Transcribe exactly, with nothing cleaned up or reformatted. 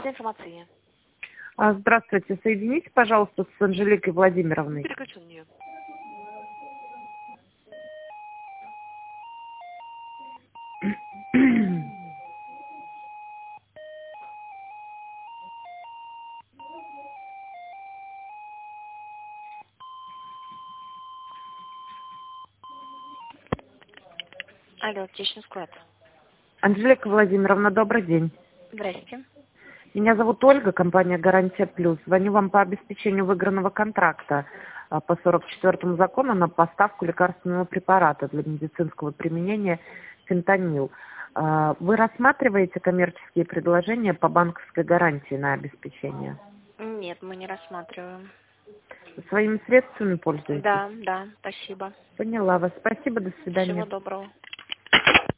за информацией. А, Здравствуйте, соедините, пожалуйста, с Анжеликой Владимировной. Переключу на нее. Алло, аптечный склад. Анжелика Владимировна, добрый день. Здрасте. Меня зовут Ольга, компания «Гарантия Плюс». Звоню вам по обеспечению выигранного контракта а, по сорок четвёртому закону на поставку лекарственного препарата для медицинского применения фентанил. А, Вы рассматриваете коммерческие предложения по банковской гарантии на обеспечение? Нет, мы не рассматриваем. Своими средствами пользуетесь? Да, да, спасибо. Поняла вас. Спасибо, до свидания. Всего доброго.